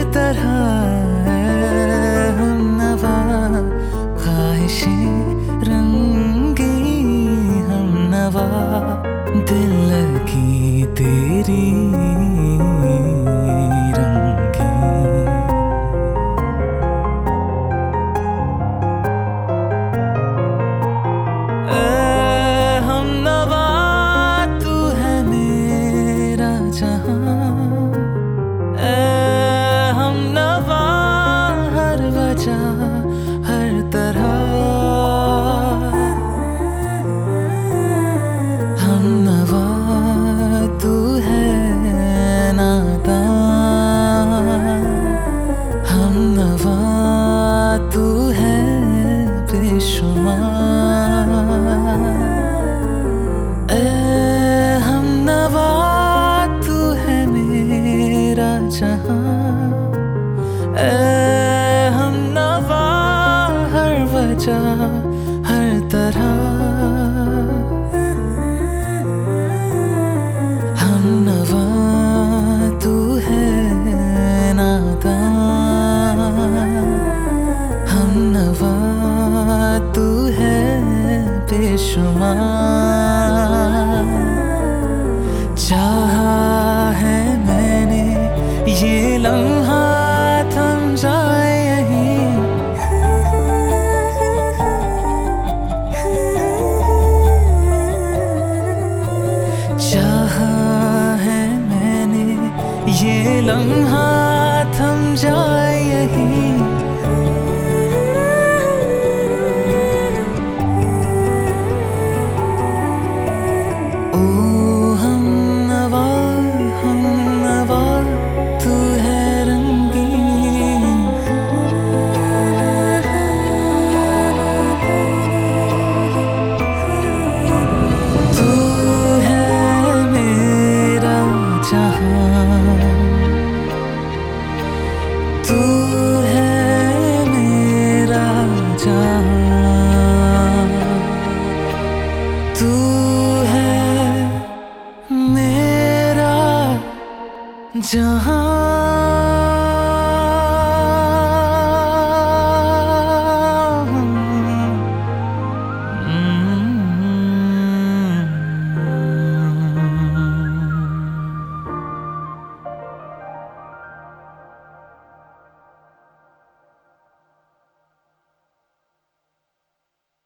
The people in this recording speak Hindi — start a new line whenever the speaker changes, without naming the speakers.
तरह हमनवा ख्वाहिशें रंगी हमनवा दिल लगी तेरी रंगी। हमनवा तू है मेरा जहां, हमनवा हर वजह हर तरह हमनवा तू है नाता, हमनवा तू है बेशुमार। हमनवा तू है मेरा जहां, हमनवा हर वजह हर तरह हमनवा तू है नाता, हमनवा तू है बेशुमार। चाहा है मैंने ये लम्हा थम जाए यहीं, चाहा है मैंने ये लम्हा थम जाए यहीं।